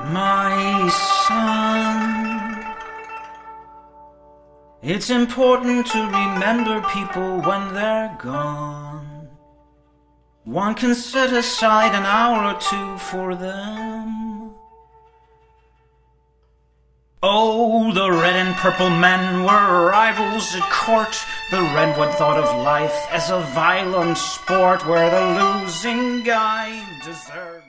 My son, it's important to remember people when they're gone. One can set aside an hour or two for them. Oh, the red and purple men were rivals at court. The redwood thought of life as a violent sport where the losing guy deserved